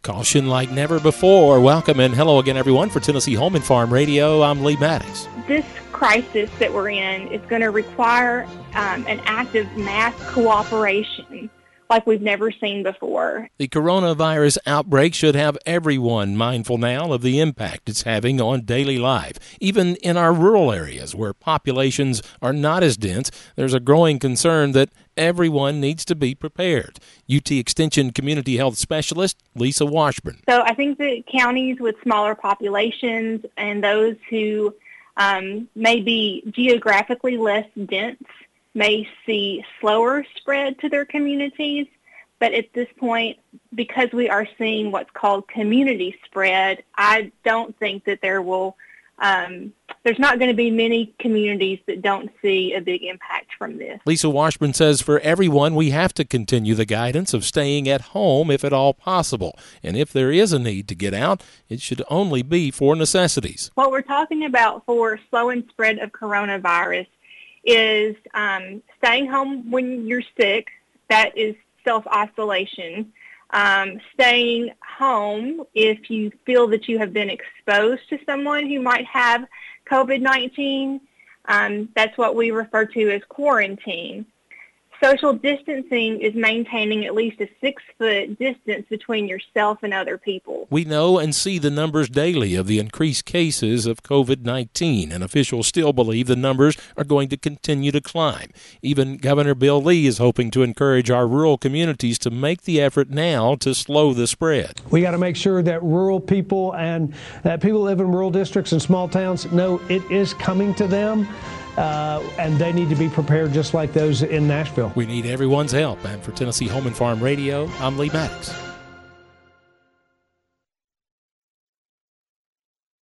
Caution like never before. Welcome and hello again, everyone, for Tennessee Home and Farm Radio. I'm Lee Maddox. This crisis that we're in is going to require an act of mass cooperation like we've never seen before. The coronavirus outbreak should have everyone mindful now of the impact it's having on daily life. Even in our rural areas where populations are not as dense, there's a growing concern that everyone needs to be prepared. UT Extension Community Health Specialist Lisa Washburn. So I think that counties with smaller populations and those who may be geographically less dense may see slower spread to their communities, but at this point, because we are seeing what's called community spread, I don't think that there's not going to be many communities that don't see a big impact from this. Lisa Washburn says for everyone, we have to continue the guidance of staying at home if at all possible. And if there is a need to get out, it should only be for necessities. What we're talking about for slowing spread of coronavirus is staying home when you're sick. That is self-isolation. Staying home if you feel that you have been exposed to someone who might have COVID-19. That's what we refer to as quarantine. Social distancing is maintaining at least a 6-foot distance between yourself and other people. We know and see the numbers daily of the increased cases of COVID-19, and officials still believe the numbers are going to continue to climb. Even Governor Bill Lee is hoping to encourage our rural communities to make the effort now to slow the spread. We got to make sure that rural people and that people who live in rural districts and small towns know it is coming to them. And they need to be prepared just like those in Nashville. We need everyone's help. And for Tennessee Home and Farm Radio, I'm Lee Maddox.